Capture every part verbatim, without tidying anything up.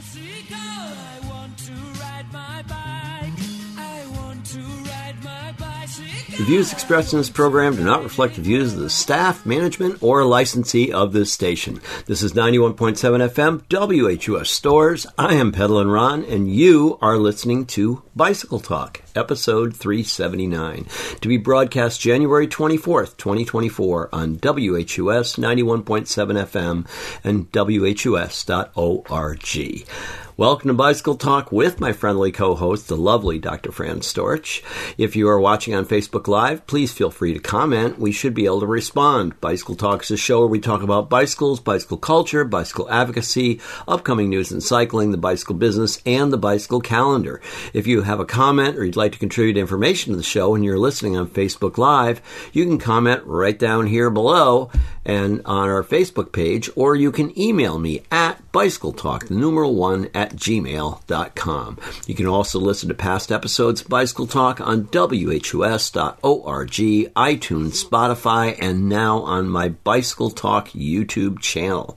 bicycle. I want to ride my bike. I want to ride my bicycle. The views expressed in this program do not reflect the views of the staff, management, or licensee of this station. This is ninety-one point seven F M, W H U S Stores. I am Pedalin' Ron, and you are listening to Bicycle Talk, episode three seventy-nine, to be broadcast January twenty-fourth, twenty twenty-four on W H U S ninety-one point seven F M and W H U S dot org. Welcome to Bicycle Talk with my friendly co-host, the lovely Doctor Fran Storch. If you are watching on Facebook Live, please feel free to comment. We should be able to respond. Bicycle Talk is a show where we talk about bicycles, bicycle culture, bicycle advocacy, upcoming news in cycling, the bicycle business, and the bicycle calendar. If you have a comment or you'd like to contribute information to the show and you're listening on Facebook Live, you can comment right down here below and on our Facebook page, or you can email me at bicycletalk, the numeral one, at gmail dot com. You can also listen to past episodes of Bicycle Talk on W H U S dot org, iTunes, Spotify, and now on my Bicycle Talk YouTube channel.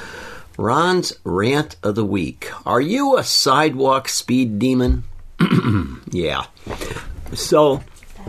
Ron's Rant of the Week. Are you a sidewalk speed demon? Yeah. So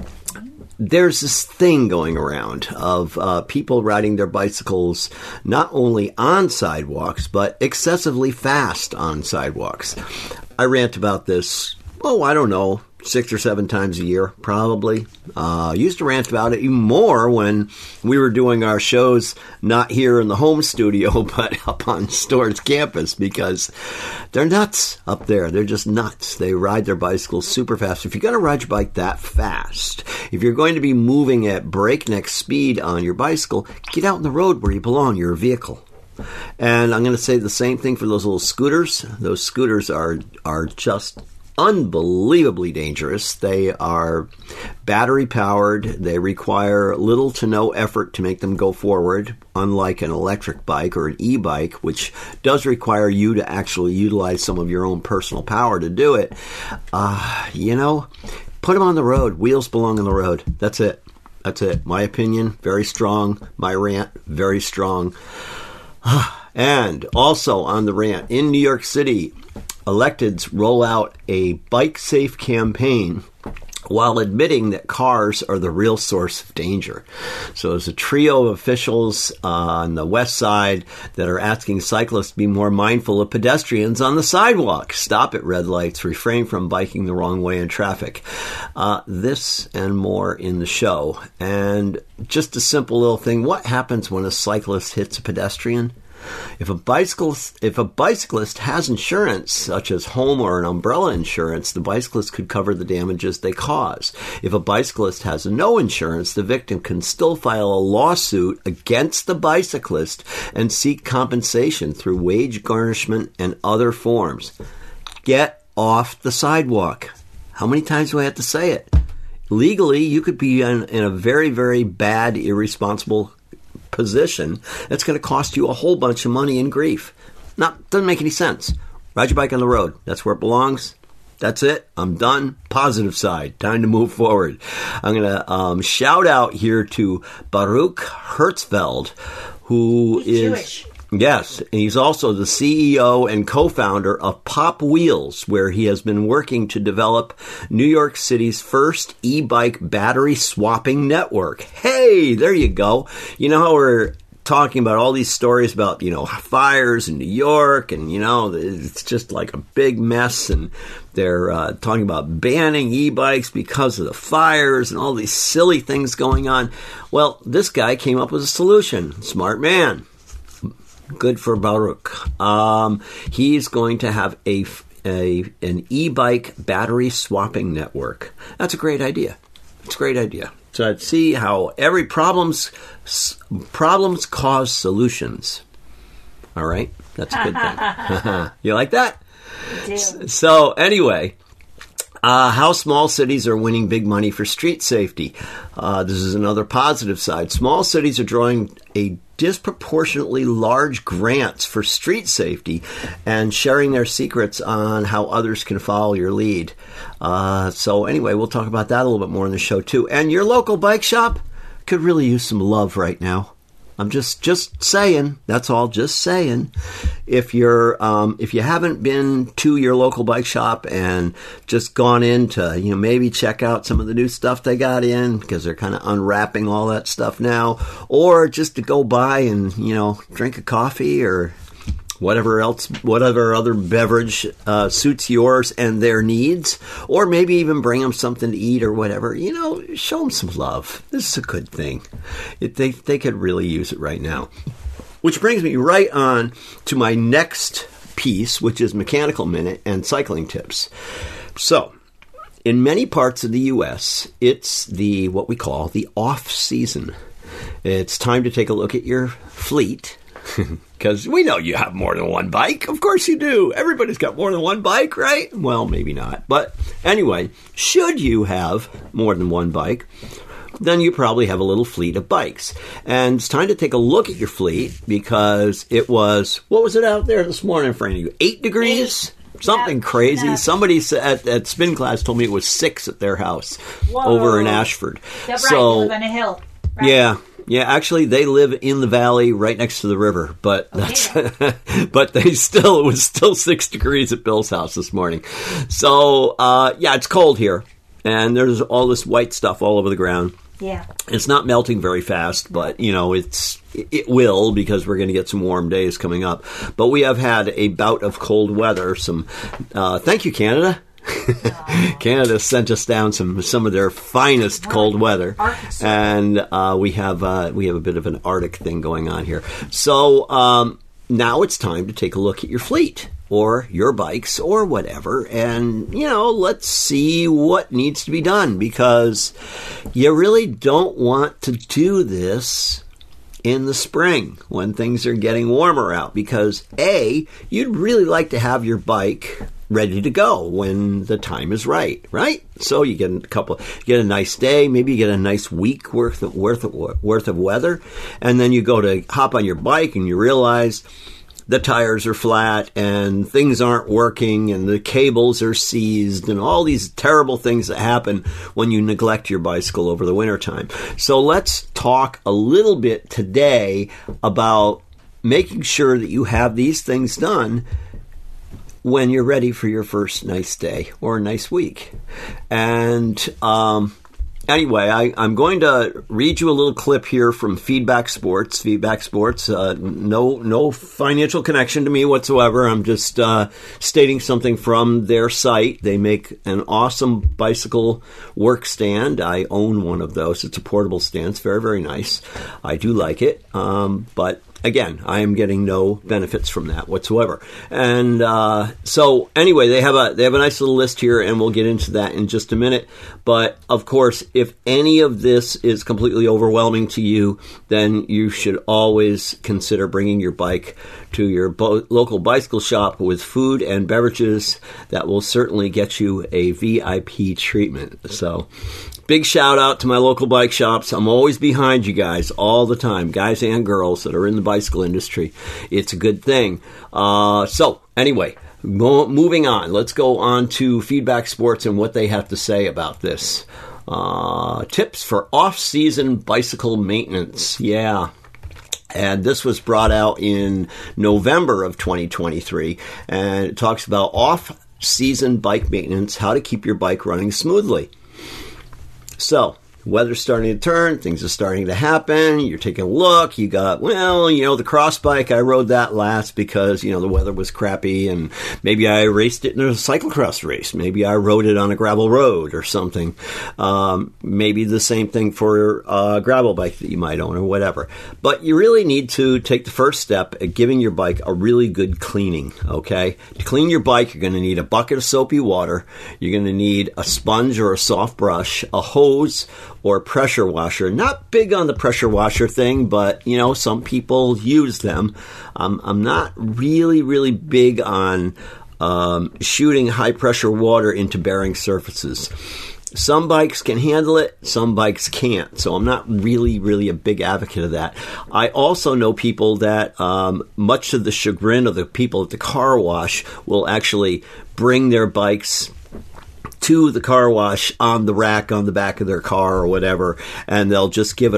there's this thing going around of uh, people riding their bicycles not only on sidewalks, but excessively fast on sidewalks. I rant about this, oh, I don't know, six or seven times a year, probably. Uh, used to rant about it even more when we were doing our shows not here in the home studio, but up on Stores campus, because they're nuts up there. They're just nuts. They ride their bicycles super fast. If you're going to ride your bike that fast, if you're going to be moving at breakneck speed on your bicycle, get out in the road where you belong. You're a vehicle. And I'm going to say the same thing for those little scooters. Those scooters are are just unbelievably dangerous. They are battery powered. They require little to no effort to make them go forward, unlike an electric bike or an e-bike, which does require you to actually utilize some of your own personal power to do it. Uh, you know, put them on the road. Wheels belong on the road. That's it. That's it. My opinion, very strong. My rant, very strong. And also on the rant, in New York City, electeds roll out a bike safe campaign while admitting that cars are the real source of danger. So there's a trio of officials uh, on the west side that are asking cyclists to be more mindful of pedestrians on the sidewalk, stop at red lights, refrain from biking the wrong way in traffic. Uh, this and more in the show. And just a simple little thing, what happens when a cyclist hits a pedestrian? If a bicyclist, if a bicyclist has insurance, such as home or an umbrella insurance, the bicyclist could cover the damages they cause. If a bicyclist has no insurance, the victim can still file a lawsuit against the bicyclist and seek compensation through wage garnishment and other forms. Get off the sidewalk. How many times do I have to say it? Legally, you could be in, in a very, very bad, irresponsible position that's going to cost you a whole bunch of money and grief. Not doesn't make any sense. Ride your bike on the road. That's where it belongs. That's it. I'm done. Positive side. Time to move forward. I'm going to um, shout out here to Baruch Hertzfeld, who He's is Jewish. Yes, and he's also the C E O and co-founder of Pop Wheels, where he has been working to develop New York City's first e-bike battery swapping network. Hey, there you go. You know how we're talking about all these stories about, you know, fires in New York, and, you know, it's just like a big mess, and they're uh, talking about banning e-bikes because of the fires and all these silly things going on. Well, this guy came up with a solution. Smart man. Good for Baruch. Um, he's going to have a, a an e-bike battery swapping network. That's a great idea. It's a great idea. So I'd see how every problems problems cause solutions. All right, that's a good thing. You like that? I do. So anyway. Uh, how small cities are winning big money for street safety. Uh, this is another positive side. Small cities are drawing a disproportionately large grants for street safety and sharing their secrets on how others can follow your lead. Uh, so anyway, we'll talk about that a little bit more in the show too. And your local bike shop could really use some love right now. I'm just just saying. That's all. Just saying. If you're um, if you haven't been to your local bike shop and just gone in to, you know, maybe check out some of the new stuff they got in, because they're kind of unwrapping all that stuff now, or just to go by and, you know, drink a coffee or whatever else, whatever other beverage uh, suits yours and their needs, or maybe even bring them something to eat or whatever. You know, show them some love. This is a good thing. It, they they could really use it right now. Which brings me right on to my next piece, which is Mechanical Minute and cycling tips. So, in many parts of the U S, it's the what we call the off season. It's time to take a look at your fleet. Because we know you have more than one bike. Of course you do. Everybody's got more than one bike, right? Well, maybe not. But anyway, should you have more than one bike, then you probably have a little fleet of bikes. And it's time to take a look at your fleet, because it was, what was it out there this morning for you? Eight degrees? Eight. Something yeah, crazy. Yeah. Somebody at, at spin class told me it was six at their house. Whoa. Over in Ashford. That's right. So, they live on a hill. Right? Yeah. Yeah, actually, they live in the valley right next to the river, but that's, okay. but they still, it was still six degrees at Bill's house this morning. So, uh, yeah, it's cold here, and there's all this white stuff all over the ground. Yeah. It's not melting very fast, but, you know, it's it will, because we're going to get some warm days coming up. But we have had a bout of cold weather. Some, uh, thank you, Canada. Canada sent us down some some of their finest cold weather, and uh, we have uh, we have a bit of an Arctic thing going on here. So um, now it's time to take a look at your fleet or your bikes or whatever, and you know, let's see what needs to be done, because you really don't want to do this in the spring when things are getting warmer out, because A, you'd really like to have your bike ready to go when the time is right, right? So you get a couple, get a nice day, maybe you get a nice week worth of, worth of, worth of weather, and then you go to hop on your bike and you realize the tires are flat and things aren't working and the cables are seized and all these terrible things that happen when you neglect your bicycle over the wintertime. So let's talk a little bit today about making sure that you have these things done when you're ready for your first nice day or nice week. And um, anyway, I, I'm going to read you a little clip here from Feedback Sports. Feedback Sports, uh, no no financial connection to me whatsoever. I'm just uh, stating something from their site. They make an awesome bicycle work stand. I own one of those. It's a portable stand. It's very, very nice. I do like it, um, but again, I am getting no benefits from that whatsoever. And uh, so, anyway, they have a they have a nice little list here, and we'll get into that in just a minute. But of course, if any of this is completely overwhelming to you, then you should always consider bringing your bike to your bo- local bicycle shop with food and beverages that will certainly get you a V I P treatment. So, big shout out to my local bike shops. I'm always behind you guys all the time, guys and girls that are in the bicycle industry. It's a good thing. Uh, so, anyway, mo- moving on. Let's go on to Feedback Sports and what they have to say about this. Uh, tips for off-season bicycle maintenance. Yeah. And this was brought out in November of twenty twenty-three. And it talks about off-season bike maintenance, how to keep your bike running smoothly. So, weather's starting to turn, things are starting to happen, you're taking a look, you got, well, you know, the cross bike, I rode that last because, you know, the weather was crappy, and maybe I raced it in a cyclocross race, maybe I rode it on a gravel road or something, um, maybe the same thing for a gravel bike that you might own or whatever. But you really need to take the first step at giving your bike a really good cleaning, okay? To clean your bike, you're going to need a bucket of soapy water, you're going to need a sponge or a soft brush, a hose, or pressure washer. Not big on the pressure washer thing, but, you know, some people use them. Um, I'm not really, really big on um, shooting high-pressure water into bearing surfaces. Some bikes can handle it, some bikes can't. So I'm not really, really a big advocate of that. I also know people that, um, much to the chagrin of the people at the car wash, will actually bring their bikes to the car wash on the rack on the back of their car or whatever, and they'll just give it a quick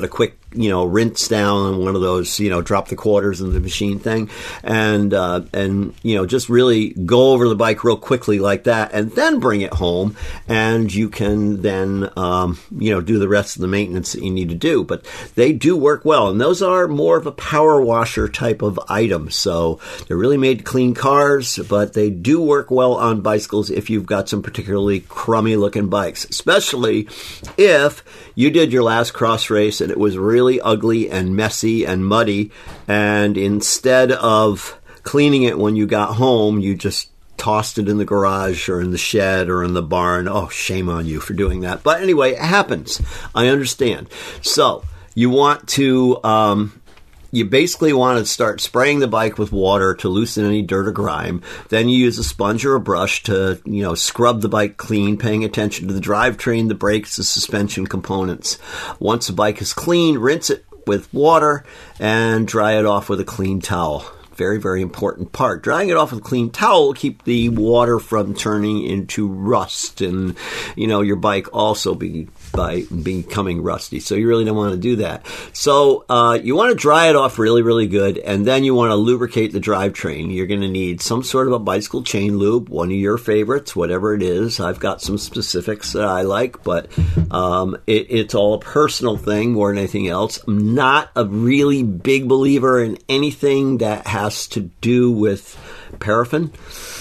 you know, rinse down on one of those, you know, drop the quarters in the machine thing, and uh, and you know, just really go over the bike real quickly like that, and then bring it home, and you can then um, you know, do the rest of the maintenance that you need to do. But they do work well, and those are more of a power washer type of item. So they're really made to clean cars, but they do work well on bicycles if you've got some particularly crummy looking bikes, especially if you did your last cross race and it was really ugly and messy and muddy, and instead of cleaning it when you got home, you just tossed it in the garage or in the shed or in the barn. Oh, shame on you for doing that. But anyway, it happens. I understand. So you want to, um, you basically want to start spraying the bike with water to loosen any dirt or grime. Then you use a sponge or a brush to, you know, scrub the bike clean, paying attention to the drivetrain, the brakes, the suspension components. Once the bike is clean, rinse it with water and dry it off with a clean towel. Very, very important part. Drying it off with a clean towel will keep the water from turning into rust, and, you know, your bike also be by becoming rusty. So you really don't want to do that. So uh, you want to dry it off really, really good, and then you want to lubricate the drivetrain. You're going to need some sort of a bicycle chain lube, one of your favorites, whatever it is. I've got some specifics that I like, but um, it, it's all a personal thing more than anything else. I'm not a really big believer in anything that has to do with paraffin,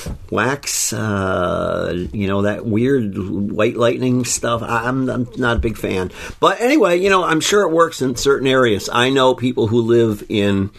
wax, uh, you know, that weird white lightning stuff. I'm, I'm not a big fan. But anyway, you know, I'm sure it works in certain areas. I know people who live in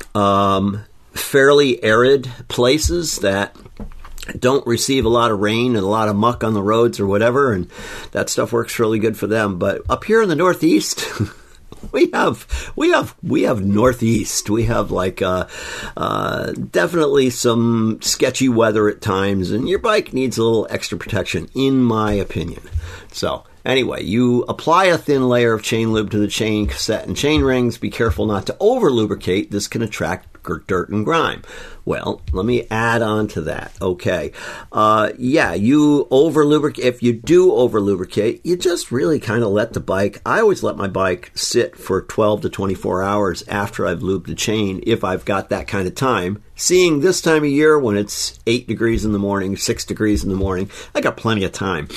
um, fairly arid places that don't receive a lot of rain and a lot of muck on the roads or whatever, and that stuff works really good for them. But up here in the Northeast, We have, we have, we have Northeast. We have like uh, uh, definitely some sketchy weather at times, and your bike needs a little extra protection, in my opinion. So anyway, you apply a thin layer of chain lube to the chain cassette and chain rings. Be careful not to over lubricate. This can attract dirt and grime. Well, let me add on to that. Okay. Uh, yeah, you over lubricate. If you do over lubricate, you just really kind of let the bike. I always let my bike sit for twelve to twenty-four hours after I've lubed the chain, if I've got that kind of time. Seeing this time of year when it's eight degrees in the morning, six degrees in the morning, I got plenty of time.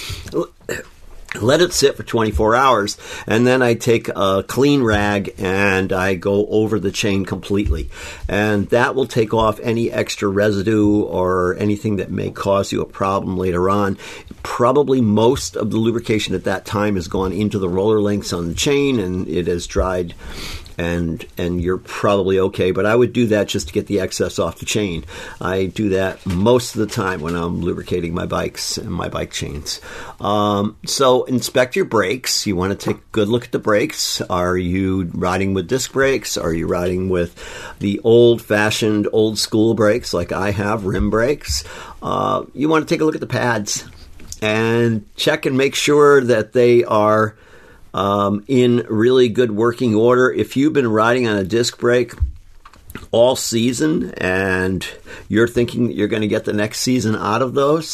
Let it sit for twenty-four hours, and then I take a clean rag and I go over the chain completely. And that will take off any extra residue or anything that may cause you a problem later on. Probably most of the lubrication at that time has gone into the roller links on the chain, and it has dried, and and you're probably okay. But I would do that just to get the excess off the chain. I do that most of the time when I'm lubricating my bikes and my bike chains. Um, so inspect your brakes. You want to take a good look at the brakes. Are you riding with disc brakes? Are you riding with the old-fashioned, old-school brakes like I have, rim brakes? Uh, you want to take a look at the pads and check and make sure that they are Um, in really good working order. If you've been riding on a disc brake all season and you're thinking that you're going to get the next season out of those,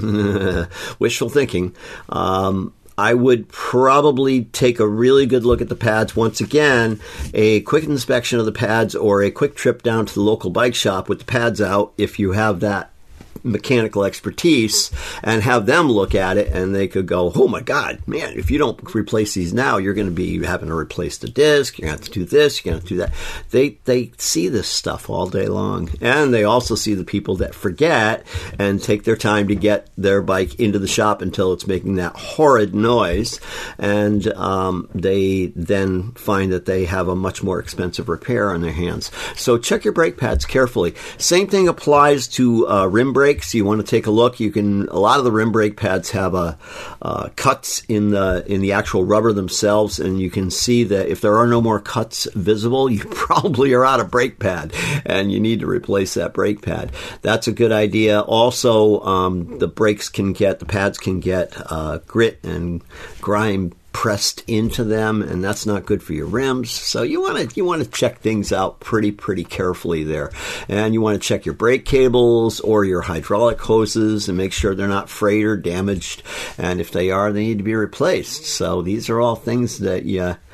wishful thinking. Um, I would probably take a really good look at the pads. Once again, a quick inspection of the pads or a quick trip down to the local bike shop with the pads out, if you have that mechanical expertise, and have them look at it, and they could go, oh my God, man, if you don't replace these now, you're going to be having to replace the disc, you're going to have to do this, you're going to have to do that. They they see this stuff all day long, and they also see the people that forget and take their time to get their bike into the shop until it's making that horrid noise, and um, they then find that they have a much more expensive repair on their hands. So check your brake pads carefully. Same thing applies to uh, rim brakes. You want to take a look. You can. A lot of the rim brake pads have a uh, cuts in the in the actual rubber themselves, and you can see that if there are no more cuts visible, you probably are out of brake pad, and you need to replace that brake pad. That's a good idea. Also, um, the brakes can get the pads can get uh, grit and grime pressed into them, and that's not good for your rims. So you want to you want to check things out pretty pretty carefully there, and you want to check your brake cables or your hydraulic hoses and make sure they're not frayed or damaged, and if they are, they need to be replaced. So these are all things that you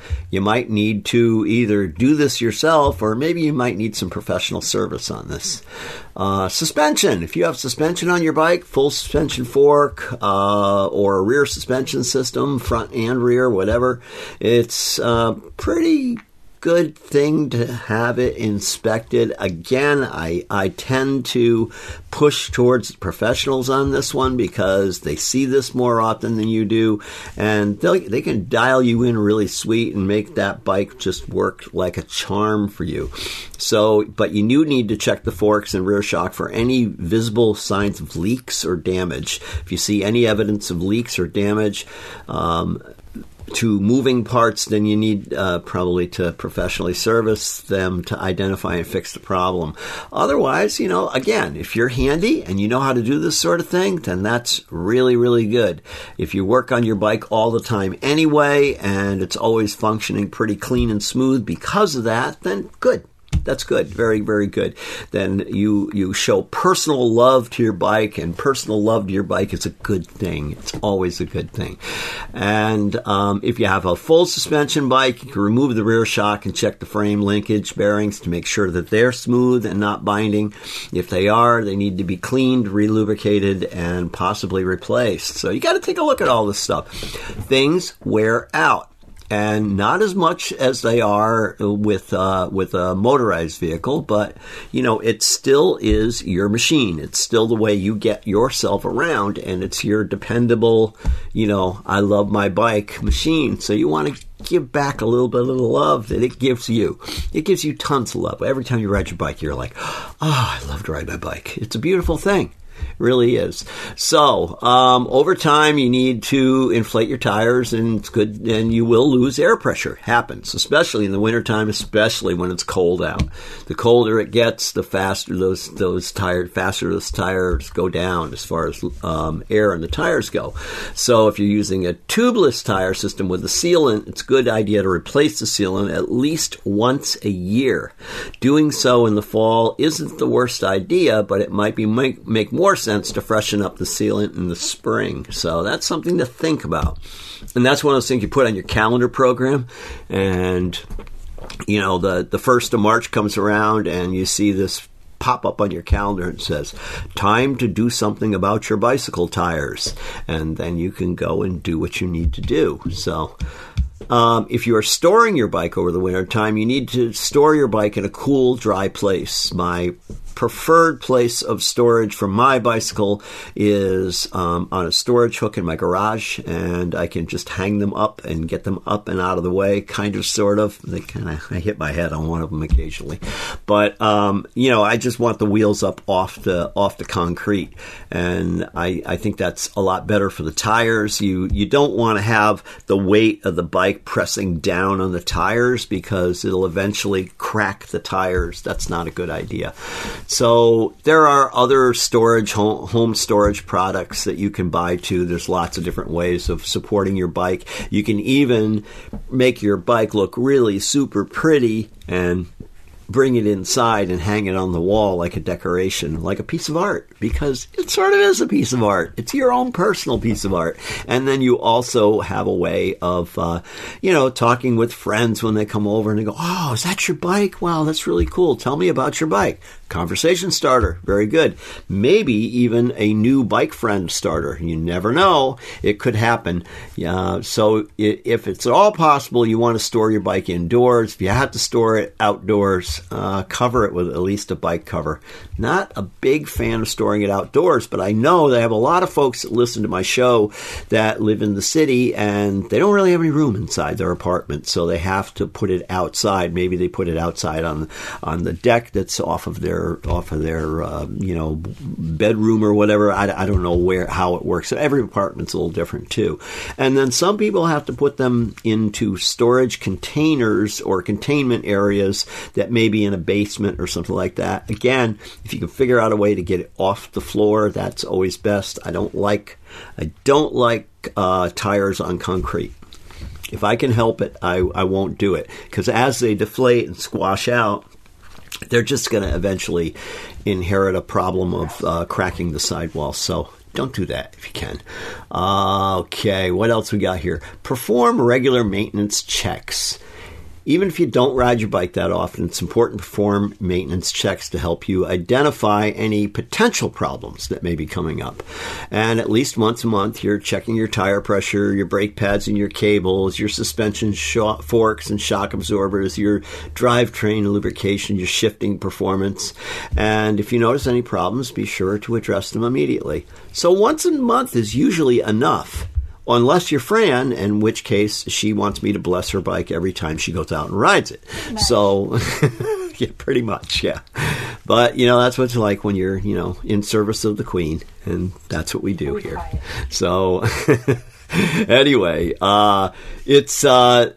you might need to either do this yourself or maybe you might need some professional service on this. Uh, suspension. If you have suspension on your bike, full suspension fork, uh, or a rear suspension system, front and rear, whatever, it's uh, pretty good thing to have it inspected. Again, I, I tend to push towards professionals on this one because they see this more often than you do, and they they can dial you in really sweet and make that bike just work like a charm for you. So, but you do need to check the forks and rear shock for any visible signs of leaks or damage. If you see any evidence of leaks or damage, um, to moving parts, then you need uh, probably to professionally service them to identify and fix the problem. Otherwise, you know, again, if you're handy and you know how to do this sort of thing, then that's really, really good. If you work on your bike all the time anyway, and it's always functioning pretty clean and smooth because of that, then good. That's good. Very, very good. Then you, you show personal love to your bike, and personal love to your bike is a good thing. It's always a good thing. And um, if you have a full suspension bike, you can remove the rear shock and check the frame linkage bearings to make sure that they're smooth and not binding. If they are, they need to be cleaned, relubricated, and possibly replaced. So you got to take a look at all this stuff. Things wear out. And not as much as they are with uh, with a motorized vehicle, but, you know, it still is your machine. It's still the way you get yourself around, and it's your dependable, you know, I love my bike machine. So you want to give back a little bit of the love that it gives you. It gives you tons of love. Every time you ride your bike, you're like, oh, I love to ride my bike. It's a beautiful thing. Really is. So, um, over time, you need to inflate your tires, and it's good, and you will lose air pressure. Happens, especially in the wintertime, especially when it's cold out. The colder it gets, the faster those those tires, faster those tires go down as far as um, air in the tires go. So, if you're using a tubeless tire system with a sealant, it's a good idea to replace the sealant at least once a year. Doing so in the fall isn't the worst idea, but it might be make, make more sense to freshen up the sealant in the spring. So that's something to think about. And that's one of those things you put on your calendar program, and you know, the the first of March comes around and you see this pop up on your calendar and says, time to do something about your bicycle tires. And then you can go and do what you need to do. So Um, if you are storing your bike over the winter time, you need to store your bike in a cool, dry place. My preferred place of storage for my bicycle is um, on a storage hook in my garage, and I can just hang them up and get them up and out of the way, kind of, sort of. They kind of, I hit my head on one of them occasionally, but um, you know, I just want the wheels up off the off the concrete, and I, I think that's a lot better for the tires. You you don't want to have the weight of the bike pressing down on the tires because it'll eventually crack the tires. That's not a good idea. So there are other storage, home, home storage products that you can buy too. There's lots of different ways of supporting your bike. You can even make your bike look really super pretty and bring it inside and hang it on the wall like a decoration, like a piece of art, because it sort of is a piece of art. It's your own personal piece of art. And then you also have a way of, uh, you know, talking with friends when they come over and they go, oh, is that your bike? Wow, that's really cool. Tell me about your bike. Conversation starter. Very good. Maybe even a new bike friend starter. You never know. It could happen. Uh, so if it's at all possible, you want to store your bike indoors. If you have to store it outdoors, uh, cover it with at least a bike cover. Not a big fan of storing it outdoors, but I know that I have a lot of folks that listen to my show that live in the city and they don't really have any room inside their apartment, so they have to put it outside. Maybe they put it outside on on the deck that's off of their off of their uh, you know, bedroom or whatever. I, I don't know where how it works. Every apartment's a little different too. And then some people have to put them into storage containers or containment areas that may be in a basement or something like that. Again, if you can figure out a way to get it off the floor, that's always best. I don't like I don't like uh, tires on concrete. If I can help it, I, I won't do it, because as they deflate and squash out, they're just going to eventually inherit a problem of uh, cracking the sidewall. So don't do that if you can. Uh, okay, what else we got here? Perform regular maintenance checks. Even if you don't ride your bike that often, it's important to perform maintenance checks to help you identify any potential problems that may be coming up. And at least once a month, you're checking your tire pressure, your brake pads and your cables, your suspension shock, forks and shock absorbers, your drivetrain lubrication, your shifting performance. And if you notice any problems, be sure to address them immediately. So once a month is usually enough. Unless you're Fran, in which case she wants me to bless her bike every time she goes out and rides it. Nice. So, yeah, pretty much, yeah. But, you know, that's what it's like when you're, you know, in service of the Queen, and that's what we do we here. So, anyway, uh, it's, uh,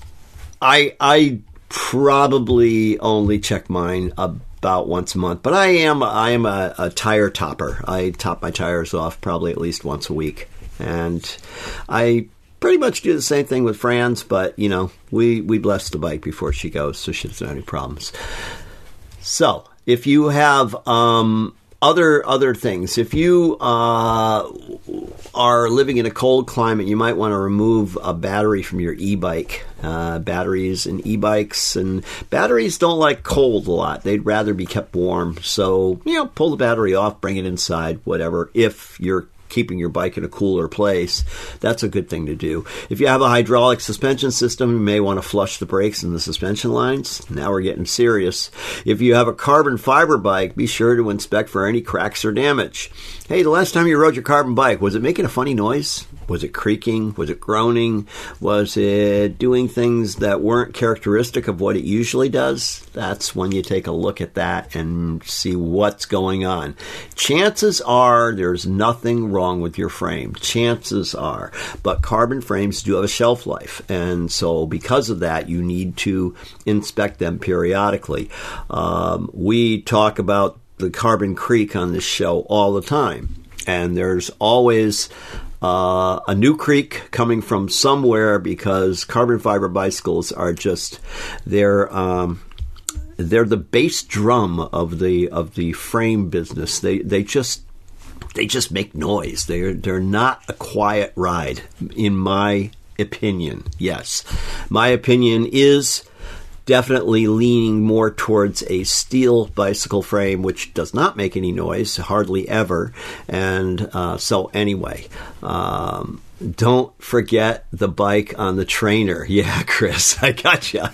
I, I probably only check mine about once a month, but I am, I am a, a tire topper. I top my tires off probably at least once a week. And I pretty much do the same thing with Fran's, but, you know, we, we bless the bike before she goes, so she doesn't have any problems. So, if you have um, other other things, if you uh, are living in a cold climate, you might want to remove a battery from your e-bike. Uh, batteries and e-bikes, and batteries don't like cold a lot. They'd rather be kept warm. So, you know, pull the battery off, bring it inside, whatever, if you're keeping your bike in a cooler place. That's a good thing to do. If you have a hydraulic suspension system, you may want to flush the brakes and the suspension lines. Now we're getting serious. If you have a carbon fiber bike, be sure to inspect for any cracks or damage. Hey, the last time you rode your carbon bike, was it making a funny noise? Was it creaking? Was it groaning? Was it doing things that weren't characteristic of what it usually does? That's when you take a look at that and see what's going on. Chances are there's nothing wrong with your frame. Chances are. But carbon frames do have a shelf life. And so because of that, you need to inspect them periodically. Um, we talk about the carbon creak on this show all the time. And there's always Uh, a new creak coming from somewhere, because carbon fiber bicycles are just they're um, they're the bass drum of the of the frame business. They they just they just make noise. They're they're not a quiet ride, in my opinion. Yes, my opinion is definitely leaning more towards a steel bicycle frame, which does not make any noise, hardly ever. And uh, so anyway, um, don't forget the bike on the trainer. Yeah, Chris, I gotcha.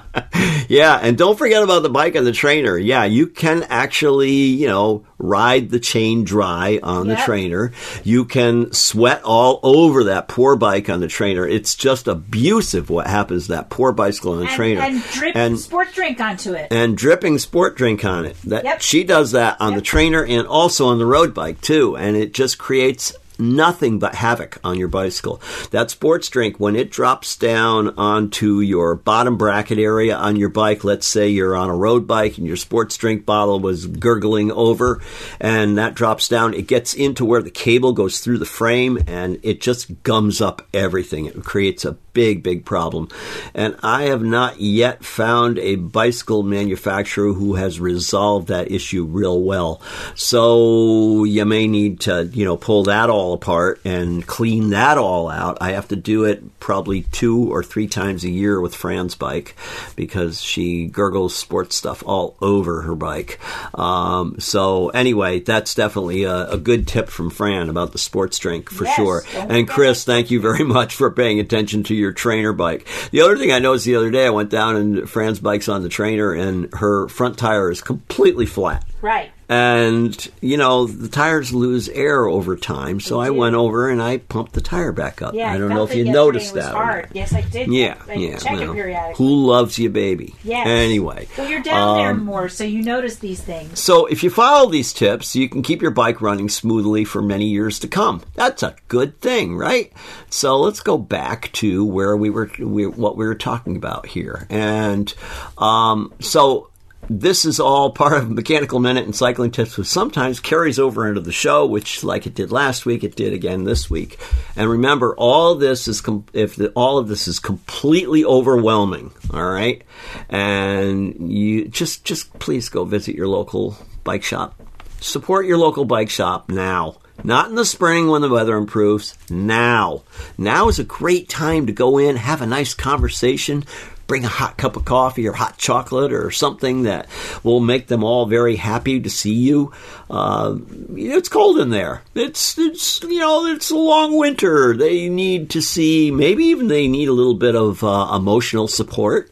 Yeah, and don't forget about the bike on the trainer. Yeah, you can actually, you know, ride the chain dry on yep. the trainer. You can sweat all over that poor bike on the trainer. It's just abusive what happens to that poor bicycle on the and, trainer. And drip and, sport drink onto it. And dripping sport drink on it. That yep. She does that on yep. the trainer and also on the road bike, too. And it just creates nothing but havoc on your bicycle. That sports drink, when it drops down onto your bottom bracket area on your bike, let's say you're on a road bike and your sports drink bottle was gurgling over, and that drops down, it gets into where the cable goes through the frame, and it just gums up everything. It creates a big, big problem. And I have not yet found a bicycle manufacturer who has resolved that issue real well. So you may need to, you know, pull that all apart and clean that all out. I have to do it probably two or three times a year with Fran's bike, because she gurgles sports stuff all over her bike. Um, so anyway, that's definitely a, a good tip from Fran about the sports drink for yes, sure. And Chris, thank you very much for paying attention to your trainer bike. The other thing I noticed the other day, I went down and Fran's bike's on the trainer and her front tire is completely flat. Right. And, you know, the tires lose air over time, so I went over and I pumped the tire back up. Yeah, I don't I know if you it noticed was that. Hard. Yes, I did. Yeah, I yeah. check Well, it periodically. who loves you, baby? Yes. Anyway. Well, you're down um, there more, so you notice these things. So if you follow these tips, you can keep your bike running smoothly for many years to come. That's a good thing, right? So let's go back to where we were, we, what we were talking about here. And um, so this is all part of Mechanical Minute and Cycling Tips, which sometimes carries over into the show, which, like it did last week, it did again this week. And remember, all this is com- if the, all of this is completely overwhelming, all right? And you just just please go visit your local bike shop. Support your local bike shop now. Not in the spring when the weather improves. Now. Now is a great time to go in, have a nice conversation, bring a hot cup of coffee or hot chocolate or something that will make them all very happy to see you. Uh, it's cold in there. It's, it's, you know, it's a long winter. They need to see, maybe even they need a little bit of uh, emotional support.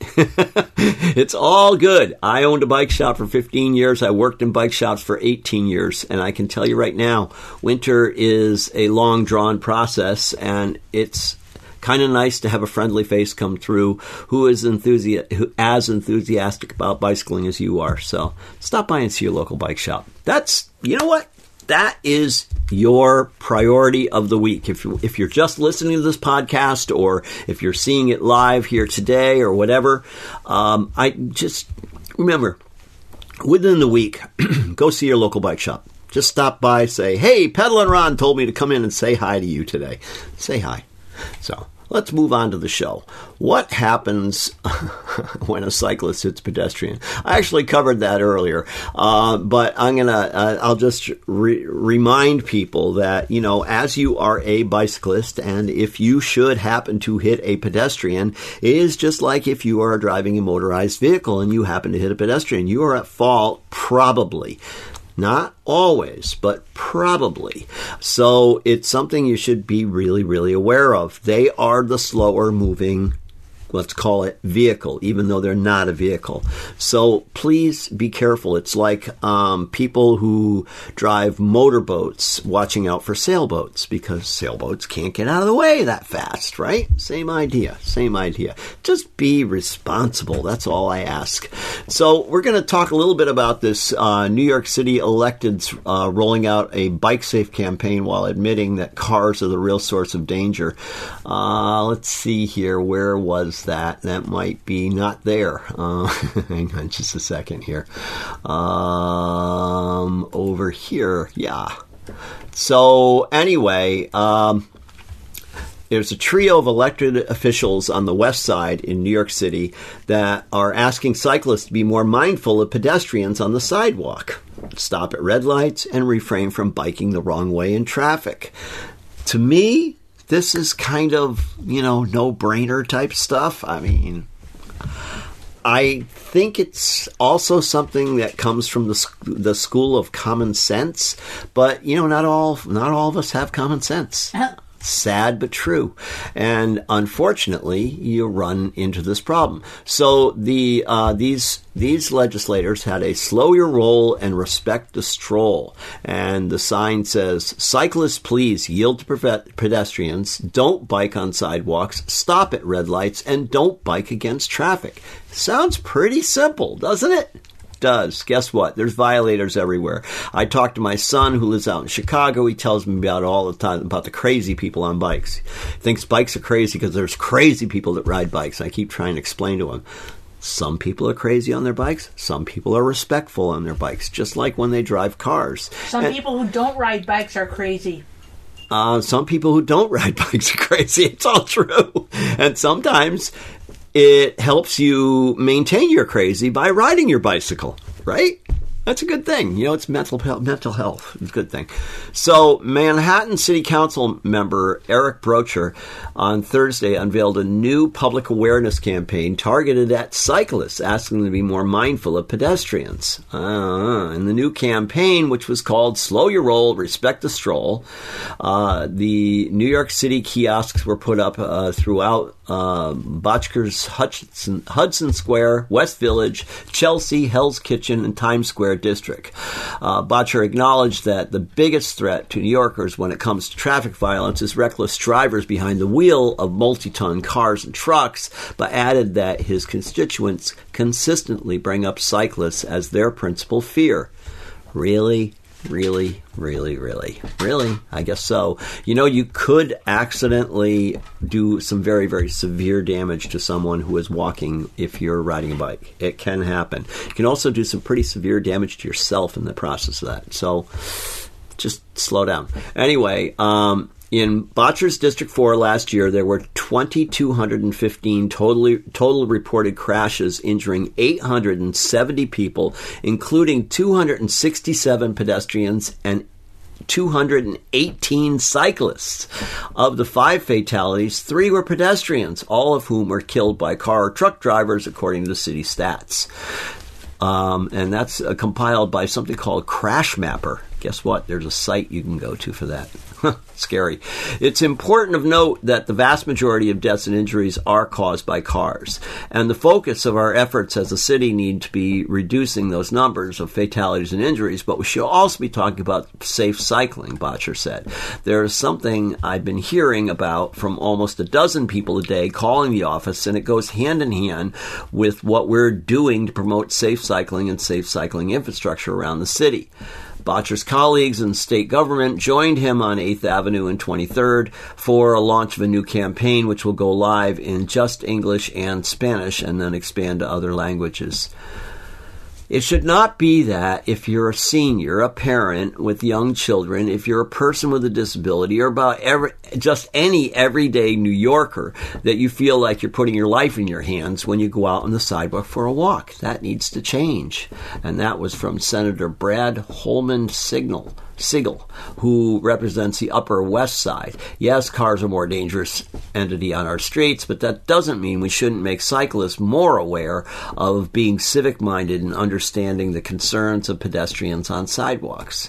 It's all good. I owned a bike shop for fifteen years. I worked in bike shops for eighteen years. And I can tell you right now, winter is a long, drawn process, and it's kind of nice to have a friendly face come through who is enthusi- who, as enthusiastic about bicycling as you are. So stop by and see your local bike shop. That's, you know what? That is your priority of the week. If, you, if you're just listening to this podcast or if you're seeing it live here today or whatever, um, I just remember, within the week, go see your local bike shop. Just stop by, say, hey, Pedal and Ron told me to come in and say hi to you today. Say hi. So let's move on to the show. What happens when a cyclist hits pedestrian? I actually covered that earlier, uh, but I'm gonna. Uh, I'll just re- remind people that, you know, as you are a bicyclist, and if you should happen to hit a pedestrian, it is just like if you are driving a motorized vehicle and you happen to hit a pedestrian. You are at fault, probably. Not always, but probably. So it's something you should be really, really aware of. They are the slower moving, let's call it, vehicle, even though they're not a vehicle. So please be careful. It's like um, people who drive motorboats watching out for sailboats, because sailboats can't get out of the way that fast, right? Same idea, same idea. Just be responsible. That's all I ask. So we're going to talk a little bit about this uh, New York City electeds uh, rolling out a bike safe campaign while admitting that cars are the real source of danger. Uh, let's see here. Where was that? That might be not there. Uh, hang on just a second here. Um, over here. Yeah. So anyway, um, there's a trio of elected officials on the west side in New York City that are asking cyclists to be more mindful of pedestrians on the sidewalk, stop at red lights, and refrain from biking the wrong way in traffic. To me, this is kind of, you know, no-brainer type stuff. I mean, I think it's also something that comes from the the school of common sense, but, you know, not all not all of us have common sense. Sad but true. And unfortunately, you run into this problem. So the uh, these these legislators had a slow your roll and respect the stroll. And the sign says, cyclists, please yield to prevent pedestrians, don't bike on sidewalks, stop at red lights, and don't bike against traffic. Sounds pretty simple, doesn't it? Does. Guess what? There's violators everywhere. I talk to my son who lives out in Chicago. He tells me about it all the time, about the crazy people on bikes. He thinks bikes are crazy because there's crazy people that ride bikes. I keep trying to explain to him. Some people are crazy on their bikes. Some people are respectful on their bikes, just like when they drive cars. Some and, people who don't ride bikes are crazy. Uh, some people who don't ride bikes are crazy. It's all true. And sometimes it helps you maintain your crazy by riding your bicycle, right? That's a good thing. You know, it's mental mental health. It's a good thing. So Manhattan City Council member Eric Brocher on Thursday unveiled a new public awareness campaign targeted at cyclists, asking them to be more mindful of pedestrians. Uh, in the new campaign, which was called Slow Your Roll, Respect the Stroll, uh, the New York City kiosks were put up uh, throughout uh, Botchker's Hudson, Hudson Square, West Village, Chelsea, Hell's Kitchen, and Times Square district. Uh, Botcher acknowledged that the biggest threat to New Yorkers when it comes to traffic violence is reckless drivers behind the wheel of multi-ton cars and trucks, but added that his constituents consistently bring up cyclists as their principal fear. Really? Really, really, really, really? I guess so. You know, you could accidentally do some very, very severe damage to someone who is walking if you're riding a bike. It can happen. You can also do some pretty severe damage to yourself in the process of that. So just slow down. Anyway, um, in Botcher's District four last year, there were two thousand two hundred fifteen totally, total reported crashes, injuring eight hundred seventy people, including two hundred sixty-seven pedestrians and two hundred eighteen cyclists. Of the five fatalities, three were pedestrians, all of whom were killed by car or truck drivers, according to the city stats. Um, and that's uh, compiled by something called Crash Mapper. Guess what? There's a site you can go to for that. Scary. It's important of note that the vast majority of deaths and injuries are caused by cars. And the focus of our efforts as a city need to be reducing those numbers of fatalities and injuries, but we should also be talking about safe cycling, Bottcher said. There is something I've been hearing about from almost a dozen people a day calling the office, and it goes hand in hand with what we're doing to promote safe cycling and safe cycling infrastructure around the city. Bottcher's colleagues in state government joined him on eighth Avenue and twenty-third for a launch of a new campaign which will go live in just English and Spanish and then expand to other languages. It should not be that if you're a senior, a parent with young children, if you're a person with a disability, or about every, just any everyday New Yorker, that you feel like you're putting your life in your hands when you go out on the sidewalk for a walk. That needs to change. And that was from Senator Brad Holman Signal. Siegel, who represents the Upper West Side. Yes, cars are a more dangerous entity on our streets, but that doesn't mean we shouldn't make cyclists more aware of being civic-minded and understanding the concerns of pedestrians on sidewalks.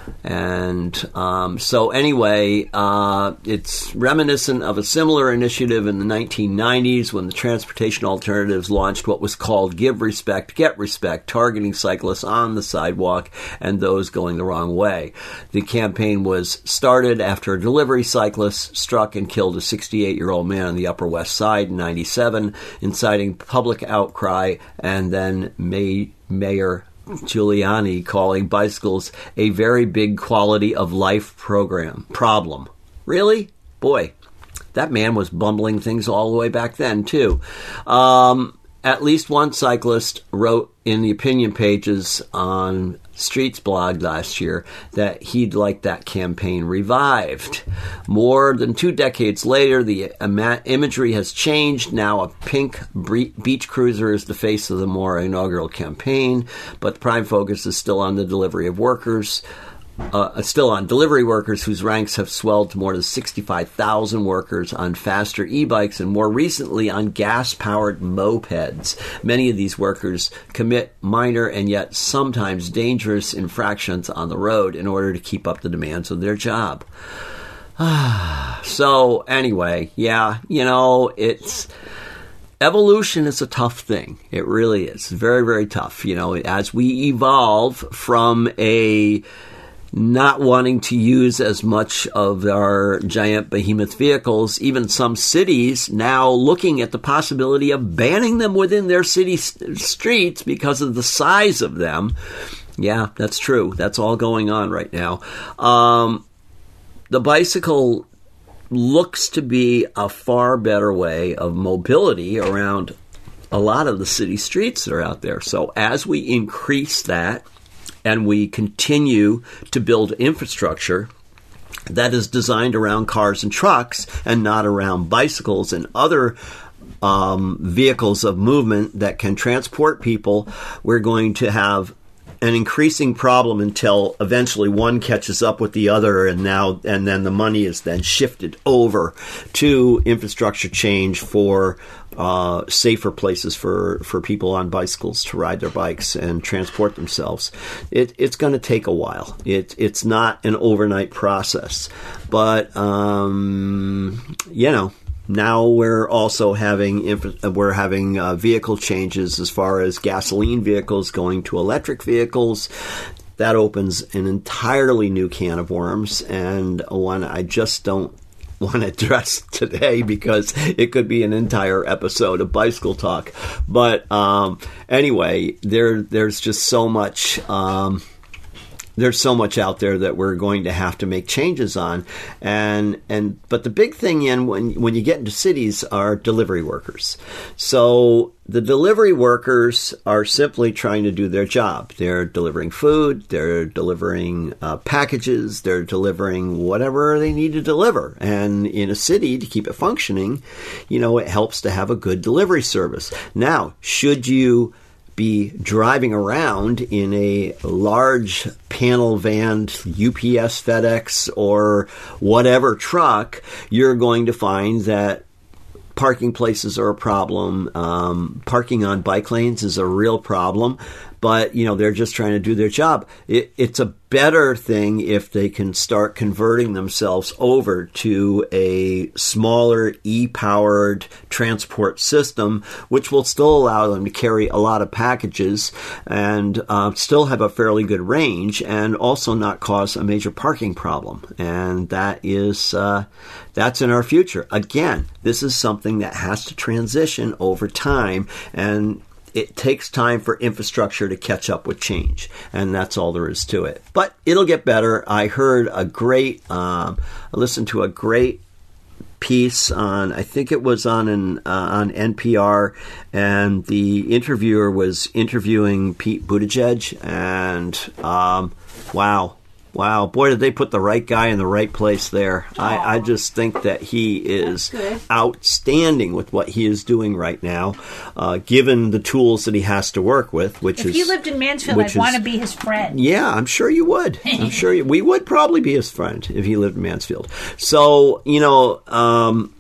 And um, so anyway, uh, it's reminiscent of a similar initiative in the nineteen nineties when the Transportation Alternatives launched what was called Give Respect, Get Respect, targeting cyclists on the sidewalk and those going the wrong way. The campaign was started after a delivery cyclist struck and killed a sixty-eight-year-old man on the Upper West Side in ninety-seven, inciting public outcry, and then May, Mayor Giuliani calling bicycles a very big quality of life program problem. Really? Boy, that man was bumbling things all the way back then, too. Um, at least one cyclist wrote in the opinion pages on Streets blog last year that he'd like that campaign revived. More than two decades later, the ima- imagery has changed. Now a pink bre- beach cruiser is the face of the more inaugural campaign, but the prime focus is still on the delivery of workers. Uh, still on delivery workers whose ranks have swelled to more than sixty-five thousand workers on faster e-bikes and more recently on gas-powered mopeds. Many of these workers commit minor and yet sometimes dangerous infractions on the road in order to keep up the demands of their job. So anyway, yeah, you know, it's... evolution is a tough thing. It really is. Very, very tough. You know, as we evolve from a... not wanting to use as much of our giant behemoth vehicles, even some cities now looking at the possibility of banning them within their city st- streets because of the size of them. Yeah, that's true. That's all going on right now. Um, the bicycle looks to be a far better way of mobility around a lot of the city streets that are out there. So as we increase that, and we continue to build infrastructure that is designed around cars and trucks and not around bicycles and other um, vehicles of movement that can transport people, we're going to have an increasing problem until eventually one catches up with the other, and now and then the money is then shifted over to infrastructure change for uh, safer places for, for people on bicycles to ride their bikes and transport themselves. It, it's going to take a while. It, it's not an overnight process, but um, you know. Now we're also having infra- we're having uh, vehicle changes as far as gasoline vehicles going to electric vehicles. That opens an entirely new can of worms, and one I just don't want to address today because it could be an entire episode of Bicycle Talk. But um, anyway, there there's just so much. Um, There's so much out there that we're going to have to make changes on, and and but the big thing in when when you get into cities are delivery workers. So the delivery workers are simply trying to do their job. They're delivering food, they're delivering uh, packages, they're delivering whatever they need to deliver. And in a city, to keep it functioning, you know, it helps to have a good delivery service. Now, should you be driving around in a large panel van, U P S, FedEx, or whatever truck, you're going to find that parking places are a problem. Um, parking on bike lanes is a real problem. But, you know, they're just trying to do their job. It, it's a better thing if they can start converting themselves over to a smaller e-powered transport system, which will still allow them to carry a lot of packages and uh, still have a fairly good range and also not cause a major parking problem. And that is, uh, that's in our future. Again, this is something that has to transition over time, and it takes time for infrastructure to catch up with change, and that's all there is to it. But it'll get better. I heard a great, um, I listened to a great piece on, I think it was on an uh, on N P R, and the interviewer was interviewing Pete Buttigieg, and um, wow. Wow, boy, did they put the right guy in the right place there. I, I just think that he is outstanding with what he is doing right now, uh, given the tools that he has to work with, which if is... If he lived in Mansfield, I'd want to be his friend. Yeah, I'm sure you would. I'm sure you, we would probably be his friend if he lived in Mansfield. So, you know... Um,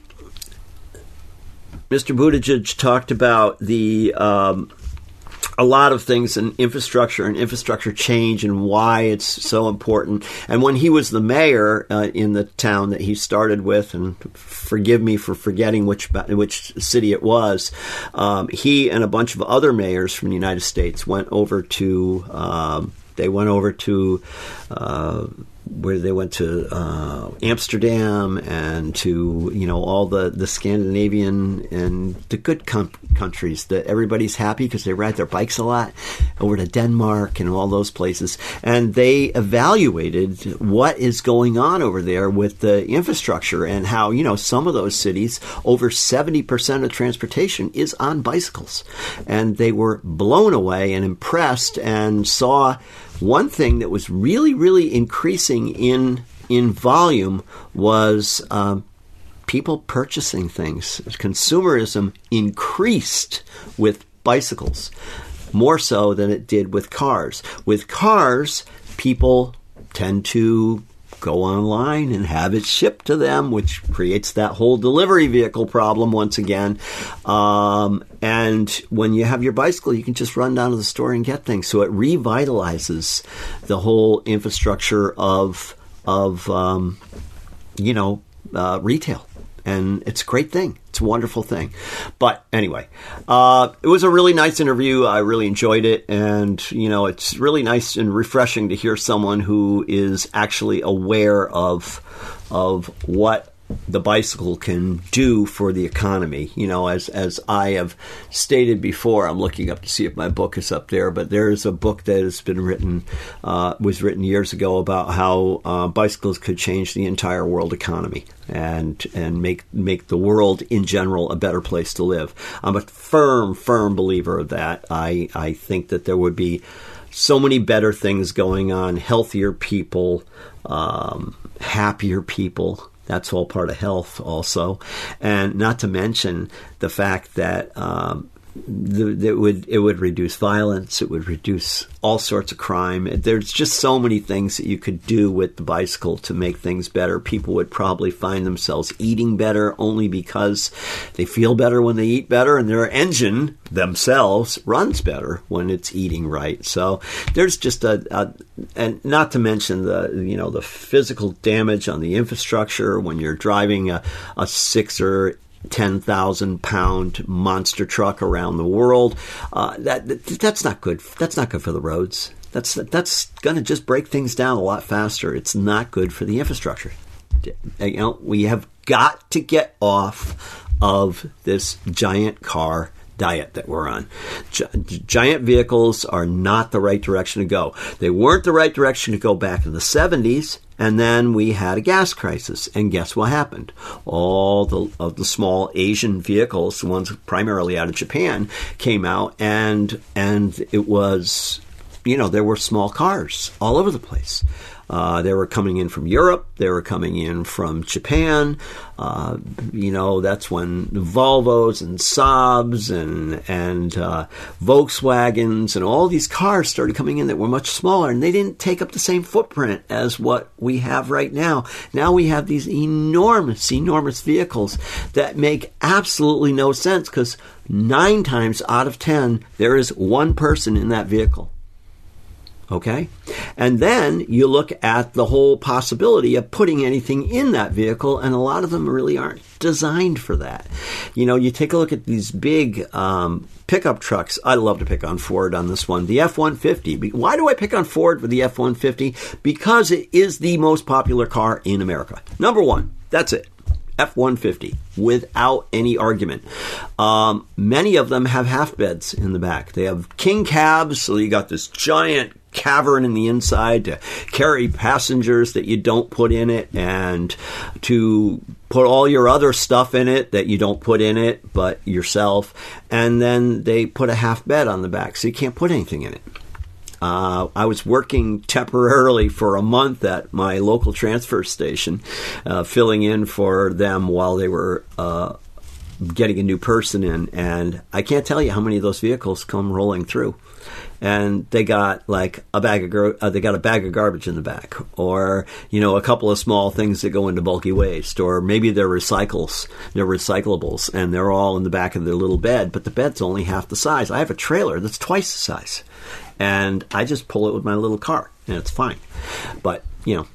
Mister Buttigieg talked about the... Um, a lot of things in infrastructure and infrastructure change and why it's so important. And when he was the mayor uh, in the town that he started with, and forgive me for forgetting which which city it was, um, he and a bunch of other mayors from the United States went over to um, they went over to uh, where they went to uh, Amsterdam and to, you know, all the, the Scandinavian and the good com- countries that everybody's happy because they ride their bikes a lot, over to Denmark and all those places. And they evaluated what is going on over there with the infrastructure and how, you know, some of those cities, over seventy percent of transportation is on bicycles. And they were blown away and impressed and saw one thing that was really, really increasing in in volume was um, people purchasing things. Consumerism increased with bicycles, more so than it did with cars. With cars, people tend to go online and have it shipped to them, which creates that whole delivery vehicle problem once again. Um, and when you have your bicycle, you can just run down to the store and get things. So it revitalizes the whole infrastructure of, of um, you know, uh, retail. And it's a great thing. It's a wonderful thing. But anyway, uh, it was a really nice interview. I really enjoyed it. And, you know, it's really nice and refreshing to hear someone who is actually aware of of what the bicycle can do for the economy. You know, as as I have stated before, I'm looking up to see if my book is up there, but there's a book that has been written, uh, was written years ago about how uh, bicycles could change the entire world economy and and make make the world in general a better place to live. I'm a firm, firm believer of that. I, I think that there would be so many better things going on, healthier people, um, happier people. That's all part of health also. And not to mention the fact that um, the, it would it would reduce violence. It would reduce all sorts of crime. There's just so many things that you could do with the bicycle to make things better. People would probably find themselves eating better only because they feel better when they eat better, and their engine themselves runs better when it's eating right. So there's just a, a and not to mention the you know the physical damage on the infrastructure when you're driving a, a six or ten thousand pound monster truck around the world. Uh, that, that that's not good. That's not good for the roads. That's that's going to just break things down a lot faster. It's not good for the infrastructure. You know, we have got to get off of this giant car diet that we're on. Gi- giant vehicles are not the right direction to go. They weren't the right direction to go back in the seventies. And then we had a gas crisis. And guess what happened? All the of the small Asian vehicles, the ones primarily out of Japan, came out, and and it was, you know, there were small cars all over the place. Uh, they were coming in from Europe. They were coming in from Japan. Uh, you know, that's when Volvos and Saabs and and uh, Volkswagens and all these cars started coming in that were much smaller, and they didn't take up the same footprint as what we have right now. Now we have these enormous, enormous vehicles that make absolutely no sense because nine times out of ten, there is one person in that vehicle. Okay? And then you look at the whole possibility of putting anything in that vehicle, and a lot of them really aren't designed for that. You know, you take a look at these big um, pickup trucks. I love to pick on Ford on this one. The F one fifty. Why do I pick on Ford with the F one fifty? Because it is the most popular car in America. Number one. That's it. F one fifty, without any argument. Um, many of them have half beds in the back. They have king cabs, so you got this giant cavern in the inside to carry passengers that you don't put in it, and to put all your other stuff in it that you don't put in it but yourself. And then they put a half bed on the back, so you can't put anything in it. Uh, I was working temporarily for a month at my local transfer station, uh, filling in for them while they were uh, getting a new person in. And I can't tell you how many of those vehicles come rolling through. And they got like a bag of gar- uh, they got a bag of garbage in the back, or you know, a couple of small things that go into bulky waste, or maybe they're recycles, they're recyclables, and they're all in the back of their little bed. But the bed's only half the size. I have a trailer that's twice the size, and I just pull it with my little car, and it's fine. But you know.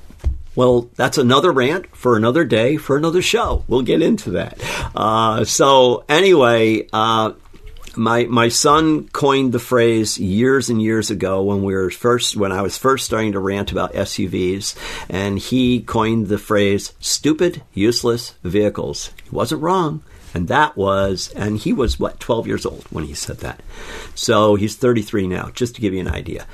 Well, that's another rant for another day, for another show. We'll get into that. Uh, so anyway, uh, my my son coined the phrase years and years ago when we were first when I was first starting to rant about S U Vs, and he coined the phrase "stupid, useless vehicles." He wasn't wrong. And that was, and he was, what, twelve years old when he said that. So he's thirty-three now, just to give you an idea.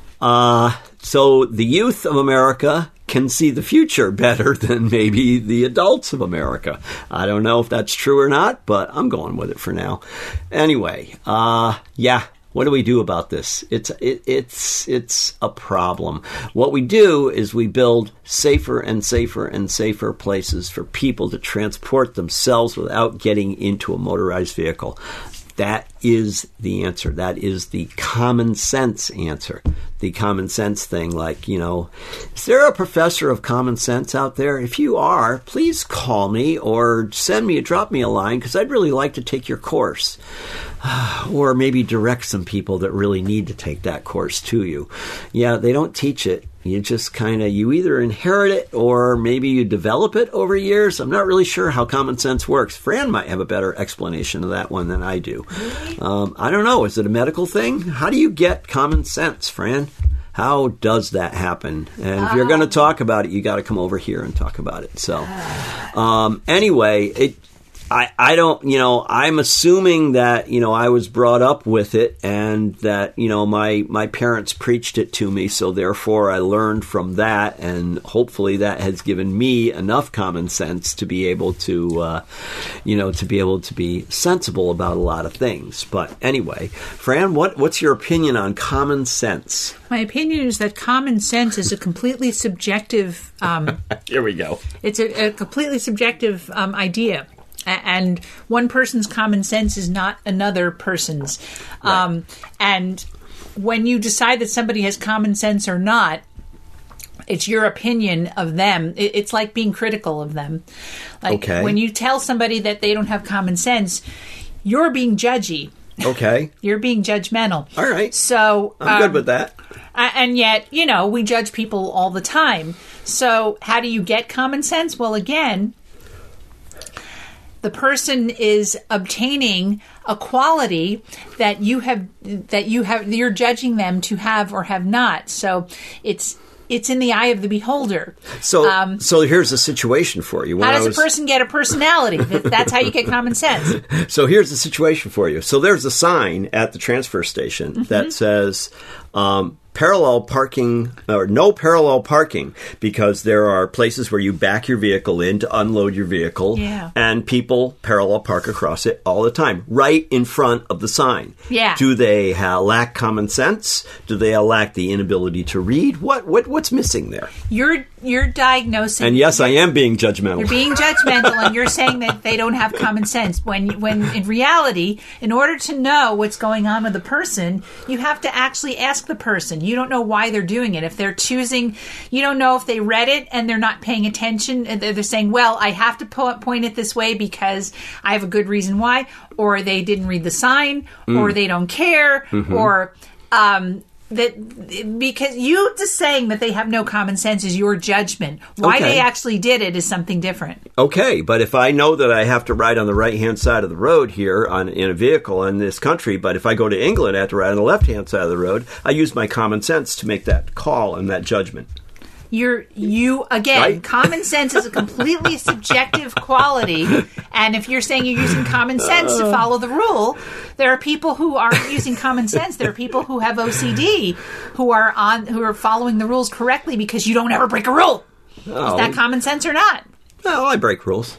Uh, so the youth of America can see the future better than maybe the adults of America. I don't know if that's true or not, but I'm going with it for now. Anyway, uh, yeah. What do we do about this? It's it, it's it's a problem. What we do is we build safer and safer and safer places for people to transport themselves without getting into a motorized vehicle. That is the answer. That is the common sense answer. The common sense thing, like, you know, is there a professor of common sense out there? If you are, please call me or send me, drop me a line, because I'd really like to take your course. Or maybe direct some people that really need to take that course to you. Yeah, they don't teach it. You just kind of, you either inherit it or maybe you develop it over years. I'm not really sure how common sense works. Fran might have a better explanation of that one than I do. Um, I don't know. Is it a medical thing? How do you get common sense, Fran? How does that happen? And if you're going to talk about it, you got to come over here and talk about it. So um, anyway, it. I, I don't, you know, I'm assuming that, you know, I was brought up with it and that, you know, my, my parents preached it to me. So therefore I learned from that, and hopefully that has given me enough common sense to be able to, uh, you know, to be able to be sensible about a lot of things. But anyway, Fran, what, what's your opinion on common sense? My opinion is that common sense is a completely subjective, um, here we go. It's a, a completely subjective um, idea. And one person's common sense is not another person's. Right. Um, and when you decide that somebody has common sense or not, it's your opinion of them. It, it's like being critical of them. Like okay. When you tell somebody that they don't have common sense, you're being judgy. Okay. You're being judgmental. All right. So I'm um, good with that. And yet, you know, we judge people all the time. So how do you get common sense? Well, again, the person is obtaining a quality that you have, that you have, you're judging them to have or have not. So it's it's in the eye of the beholder. So, um, so here's a situation for you. When how does I was... a person get a personality? That's how you get common sense. So here's the situation for you. So there's a sign at the transfer station mm-hmm. that says, Um, parallel parking or no parallel parking, because there are places where you back your vehicle in to unload your vehicle, Yeah. and people parallel park across it all the time, right in front of the sign. Yeah. Do they ha- lack common sense? Do they lack the inability to read? What what what's missing there? You're you're diagnosing. And yes, I am being judgmental. You're being judgmental, and you're saying that they don't have common sense. When, when in reality, in order to know what's going on with the person, you have to actually ask the person. You don't know why they're doing it. If they're choosing, you don't know if they read it and they're not paying attention. And they're saying, "Well, I have to po- point it this way because I have a good reason why," or they didn't read the sign, Mm. or they don't care, Mm-hmm. or. Um, That because you just saying that they have no common sense is your judgment. Why Okay. they actually did it is something different. Okay, but if I know that I have to ride on the right-hand side of the road here on in a vehicle in this country, but if I go to England, I have to ride on the left-hand side of the road, I use my common sense to make that call and that judgment. You're you again. Right? Common sense is a completely subjective quality, and if you're saying you're using common sense to follow the rule, there are people who aren't using common sense. There are people who have O C D who are on who are following the rules correctly because you don't ever break a rule. Oh. Is that common sense or not? Well, I break rules.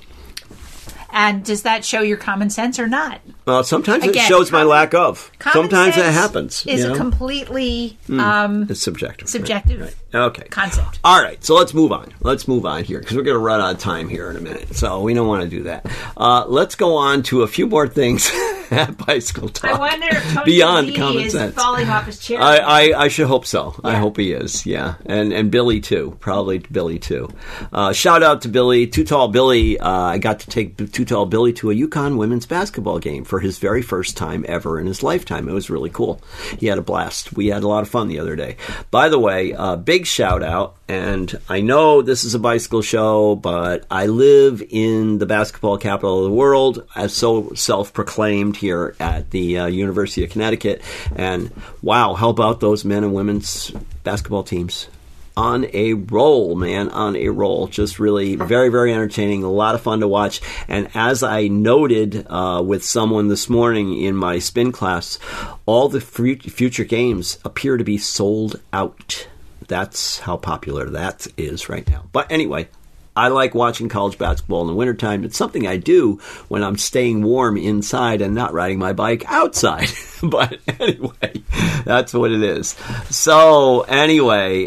And does that show your common sense or not? Well, sometimes Again, it shows my common- lack of. Common Sometimes sense that happens. Is you a know? completely um, It's subjective. subjective Right. Okay. concept. All right, so let's move on. Let's move on here because we're going to run out of time here in a minute. So we don't want to do that. Uh, let's go on to a few more things at Bicycle Talk. I wonder if Tony Beyond Bellini common is sense. falling off his chair. I, I, I should hope so. I Yeah. hope he is, yeah. And and Billy, too. Probably Billy, too. Uh, shout out to Billy. Too Tall Billy. Uh, I got to take Too Tall Billy to a UConn women's basketball game for his very first time ever in his lifetime. It was really cool. He had a blast. We had a lot of fun the other day. By the way, uh, big shout out, and I know this is a bicycle show, but I live in the basketball capital of the world, as so self-proclaimed here at the uh, University of Connecticut. And wow, how about those men and women's basketball teams? On a roll, man, on a roll. Just really very, very entertaining. A lot of fun to watch. And as I noted uh, with someone this morning in my spin class, all the fu- future games appear to be sold out. That's how popular that is right now. But anyway, I like watching college basketball in the wintertime. It's something I do when I'm staying warm inside and not riding my bike outside. But anyway, that's what it is. So anyway,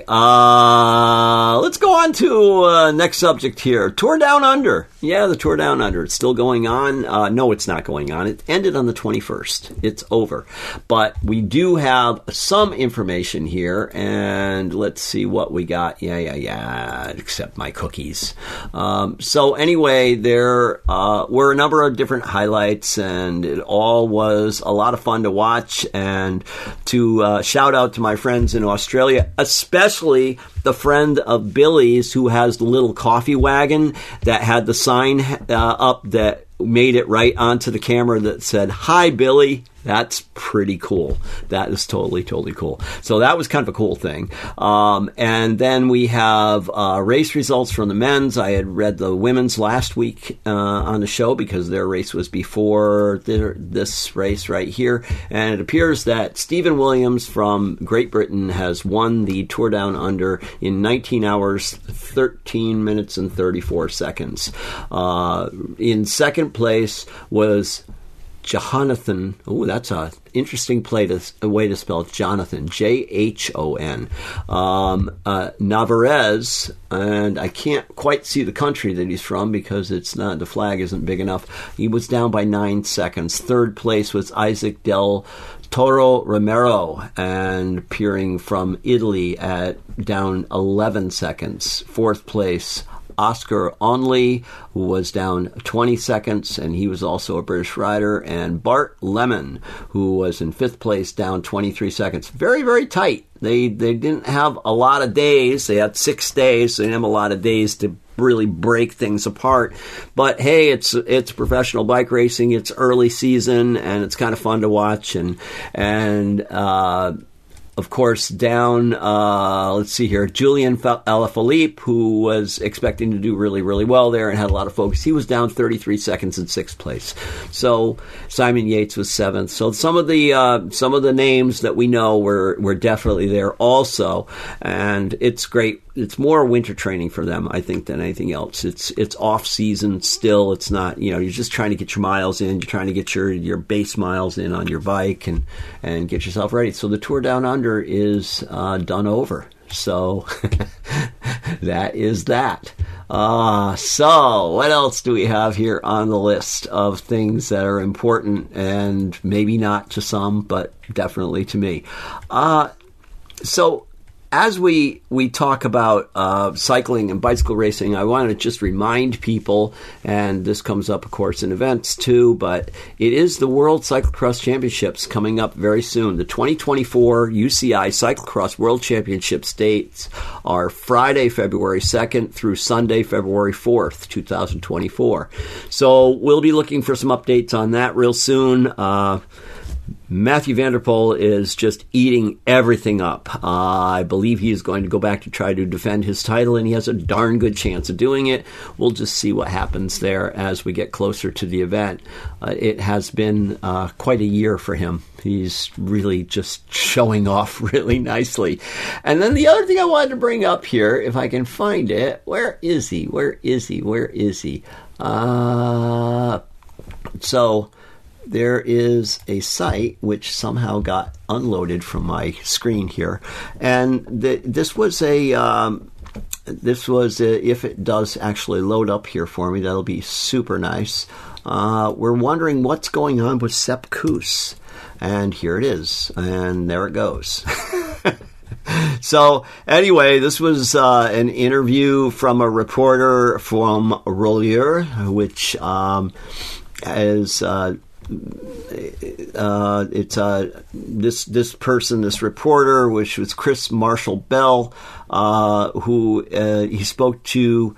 uh, let's go on to uh, next subject here. Tour Down Under. Yeah, the Tour Down Under. It's still going on. Uh, no, it's not going on. It ended on the twenty-first. It's over. But we do have some information here, and let's see what we got. Yeah, yeah, yeah, except my cookies. Um, so anyway, there uh, were a number of different highlights, and it all was a lot of fun to watch. Watch and to uh, shout out to my friends in Australia, especially the friend of Billy's who has the little coffee wagon that had the sign uh, up that made it right onto the camera that said, "Hi, Billy." That's pretty cool. That is totally, totally cool. So that was kind of a cool thing. Um, and then we have uh, race results from the men's. I had read the women's last week uh, on the show because their race was before their, this race right here. And it appears that Stephen Williams from Great Britain has won the Tour Down Under in nineteen hours, thirteen minutes, and thirty-four seconds. Uh, in second place was Jonathan. Oh, that's a interesting play to, a way to spell Jonathan. J H O N. Um, uh, Navarez, and I can't quite see the country that he's from because it's not the flag isn't big enough. He was down by nine seconds. Third place was Isaac Del Toro Romero, and appearing from Italy at down eleven seconds. Fourth place, Oscar Onley, who was down twenty seconds, and he was also a British rider, and Bart Lemon, who was in fifth place, down twenty-three seconds. Very, very tight. They they didn't have a lot of days. They had six days. So they didn't have a lot of days to really break things apart. But hey, it's it's professional bike racing. It's early season, and it's kind of fun to watch. And and uh, of course, down, uh, let's see here, Julian Alaphilippe, who was expecting to do really, really well there and had a lot of focus. He was down thirty-three seconds in sixth place. So Simon Yates was seventh. So some of the uh, some of the names that we know were, were definitely there also. And it's great. It's more winter training for them, I think, than anything else. It's it's off season still. It's not, you know, you're just trying to get your miles in. You're trying to get your, your base miles in on your bike and, and get yourself ready. So the Tour Down Under is uh, done over. So that is that. Uh, so what else do we have here on the list of things that are important and maybe not to some, but definitely to me? Uh, so as we, we talk about uh, cycling and bicycle racing, I want to just remind people, and this comes up, of course, in events too, but it is the World Cyclocross Championships coming up very soon. The twenty twenty-four U C I Cyclocross World Championships dates are Friday, February second through Sunday, February fourth, twenty twenty-four. So we'll be looking for some updates on that real soon. Uh, Mathieu van der Poel is just eating everything up. Uh, I believe he is going to go back to try to defend his title, and he has a darn good chance of doing it. We'll just see what happens there as we get closer to the event. Uh, it has been uh, quite a year for him. He's really just showing off really nicely. And then the other thing I wanted to bring up here, if I can find it, where is he? Where is he? Where is he? Uh, so... There is a site which somehow got unloaded from my screen here, and the, this was a um, this was a, if it does actually load up here for me, that'll be super nice. Uh, we're wondering what's going on with Sepp Kuss, and here it is, and there it goes. So anyway, this was uh, an interview from a reporter from Rolleur, which um, is. Uh, Uh, it's uh, this this person, this reporter, which was Chris Marshall Bell, uh, who uh, he spoke to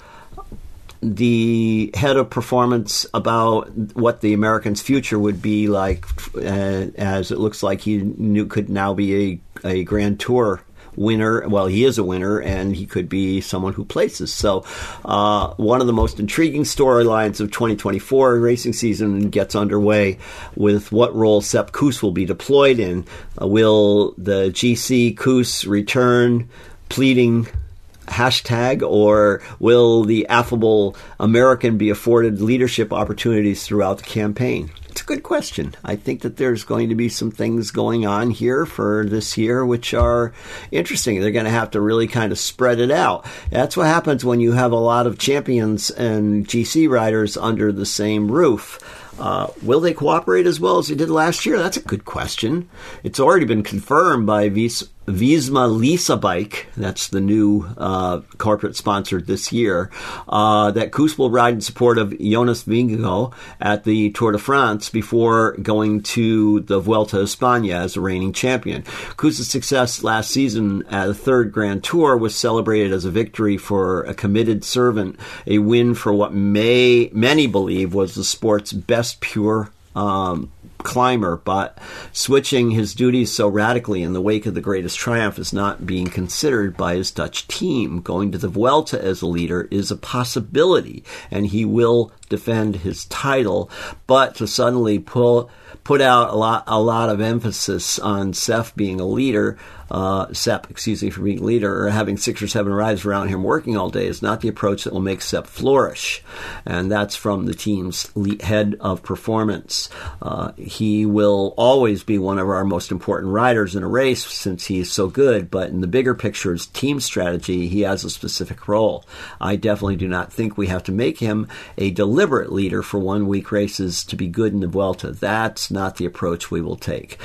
the head of performance about what the Americans' future would be like, uh, as it looks like he knew could now be a, a Grand Tour winner. Well, he is a winner, and he could be someone who places. So uh, one of the most intriguing storylines of twenty twenty-four racing season gets underway with what role Sepp Kuss will be deployed in. Uh, will the G C Kuss return pleading hashtag, or will the affable American be afforded leadership opportunities throughout the campaign? It's a good question. I think that there's going to be some things going on here for this year which are interesting. They're going to have to really kind of spread it out. That's what happens when you have a lot of champions and G C riders under the same roof. Uh, will they cooperate as well as they did last year? That's a good question. It's already been confirmed by Vis- Visma Lisa Bike, that's the new uh, corporate sponsor this year, uh, that Kuss will ride in support of Jonas Vingegaard at the Tour de France before going to the Vuelta a España as the reigning champion. Kuss's success last season at the third Grand Tour was celebrated as a victory for a committed servant, a win for what may many believe was the sport's best pure um, climber, but switching his duties so radically in the wake of the greatest triumph is not being considered by his Dutch team. Going to the Vuelta as a leader is a possibility, and he will defend his title, but to suddenly pull put out a lot a lot of emphasis on Sepp being a leader, uh, Sepp, excuse me, for being a leader, or having six or seven riders around him working all day is not the approach that will make Sepp flourish. And that's from the team's head of performance. Uh, he will always be one of our most important riders in a race since he is so good, but in the bigger picture, his team strategy, he has a specific role. I definitely do not think we have to make him a deliberate leader for one-week races to be good in the Vuelta. That's not the approach we will take.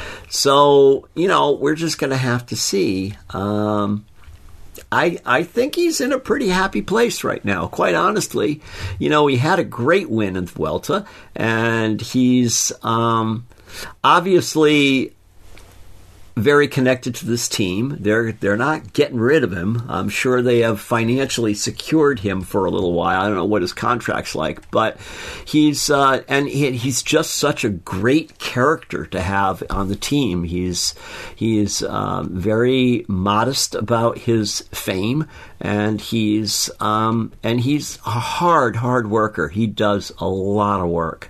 So, you know, we're just going to have to see. Um, I I think he's in a pretty happy place right now, quite honestly. You know, he had a great win in the Vuelta, and he's um, obviously very connected to this team. They're they're not getting rid of him. I'm sure they have financially secured him for a little while. I don't know what his contract's like, but he's uh, and he, he's just such a great character to have on the team. He's he's uh, very modest about his fame, and he's um, and he's a hard hard worker. He does a lot of work.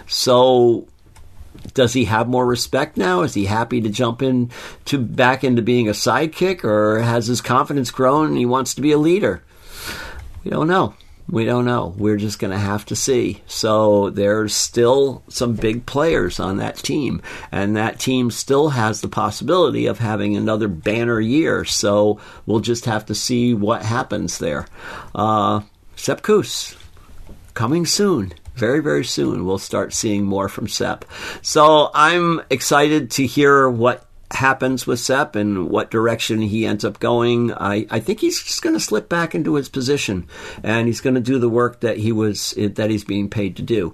So, does he have more respect now? Is he happy to jump in to back into being a sidekick, or has his confidence grown and he wants to be a leader? We don't know. We don't know. We're just going to have to see. So there's still some big players on that team, and that team still has the possibility of having another banner year. So we'll just have to see what happens there. Uh, Sepp Kuss, coming soon. Very, very soon, we'll start seeing more from Sepp. So I'm excited to hear what happens with Sepp and what direction he ends up going. I, I think he's just going to slip back into his position, and he's going to do the work that he was that he's being paid to do.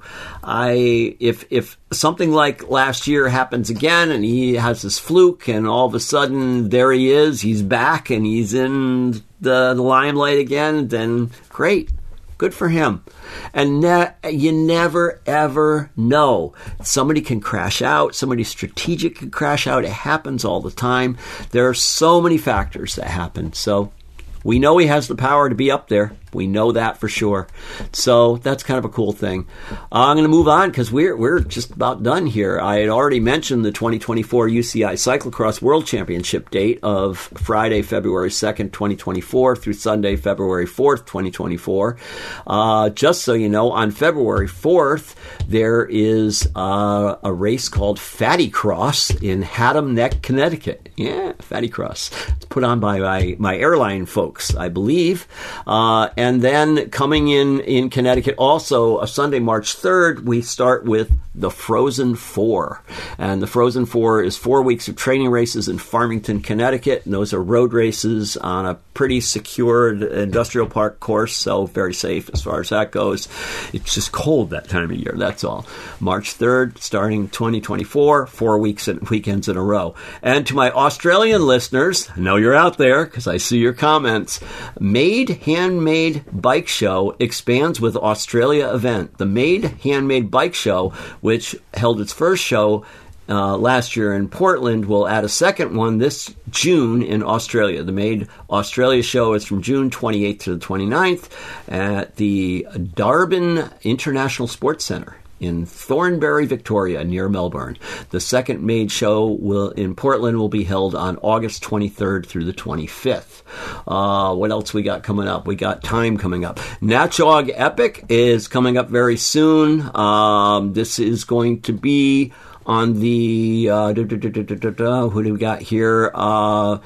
I if if something like last year happens again, and he has this fluke, and all of a sudden there he is, he's back, and he's in the, the limelight again, then great. Good for him. And ne- you never, ever know. Somebody can crash out. Somebody strategic can crash out. It happens all the time. There are so many factors that happen. So we know he has the power to be up there. We know that for sure. So that's kind of a cool thing. Uh, I'm going to move on because we're we're just about done here. I had already mentioned the twenty twenty-four U C I Cyclocross World Championship date of Friday, February second, twenty twenty-four through Sunday, February fourth, twenty twenty-four. Uh, just so you know, on February fourth, there is uh, a race called Fatty Cross in Haddam Neck, Connecticut. Yeah, Fatty Cross. It's put on by my, my airline folks, I believe. Uh, And then coming in in Connecticut, also a Sunday, March third, we start with the Frozen Four. And the Frozen Four is four weeks of training races in Farmington, Connecticut. And those are road races on a pretty secured industrial park course, so very safe as far as that goes. It's just cold that time of year, that's all. March third, starting twenty twenty-four, four weeks and weekends in a row. And to my Australian listeners, I know you're out there because I see your comments. Made Handmade Bike Show expands with Australia event. The Made Handmade Bike Show, which held its first show uh, last year in Portland, will add a second one this June in Australia. The Made Australia show is from June twenty-eighth to the twenty-ninth at the Darwin International Sports Centre in Thornbury, Victoria, near Melbourne. The second Made show will in Portland will be held on August twenty-third through the twenty-fifth. Uh, what else we got coming up? We got time coming up. Natchog Epic is coming up very soon. Um, this is going to be on the uh, da, da, da, da, da, da, who do we got here? Uh,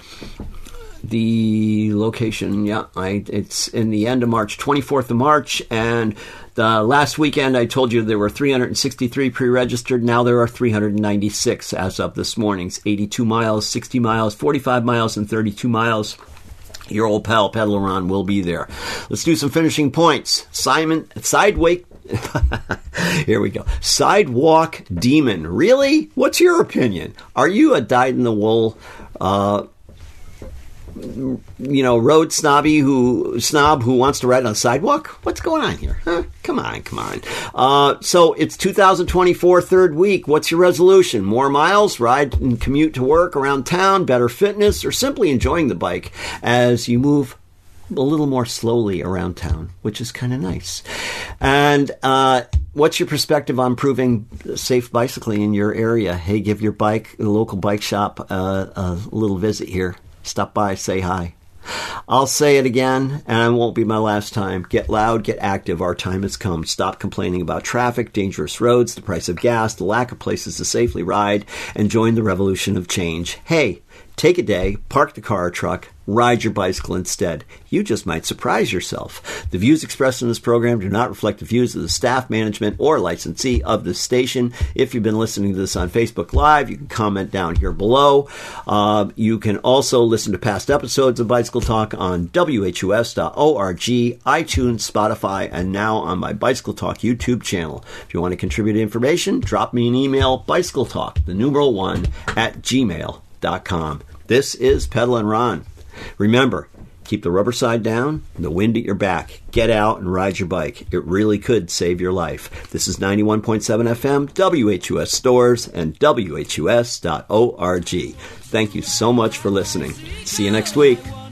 the location, yeah, I, it's in the end of March, twenty-fourth of March, and the last weekend I told you there were three hundred sixty-three pre-registered. Now there are three hundred ninety-six as of this morning's eighty-two miles, sixty miles, forty-five miles, and thirty-two miles. Your old pal, Peddler Ron, will be there. Let's do some finishing points. Simon, Sidewake, here we go. Sidewalk Demon. Really? What's your opinion? Are you a dyed-in-the-wool, uh, you know, road snobby who snob who wants to ride on a sidewalk? What's going on here? Huh? Come on, come on. Uh, so it's two thousand twenty-four, third week. What's your resolution? More miles, ride and commute to work around town, better fitness, or simply enjoying the bike as you move a little more slowly around town, which is kind of nice. And uh, what's your perspective on improving safe bicycling in your area? Hey, give your bike, the local bike shop, uh, a little visit here. Stop by, say hi. I'll say it again, and it won't be my last time. Get loud, get active. Our time has come. Stop complaining about traffic, dangerous roads, the price of gas, the lack of places to safely ride, and join the revolution of change. Hey, take a day, park the car or truck, ride your bicycle instead. You just might surprise yourself. The views expressed in this program do not reflect the views of the staff, management, or licensee of this station. If you've been listening to this on Facebook Live, you can comment down here below. Uh, you can also listen to past episodes of Bicycle Talk on W H U S dot org, iTunes, Spotify, and now on my Bicycle Talk YouTube channel. If you want to contribute information, drop me an email, bicycletalk, the numeral one, at gmail dot com. This is Peddlin' Ron. Remember, keep the rubber side down and the wind at your back. Get out and ride your bike. It really could save your life. This is ninety-one point seven F M, W H U S Stores, and W H U S dot org. Thank you so much for listening. See you next week.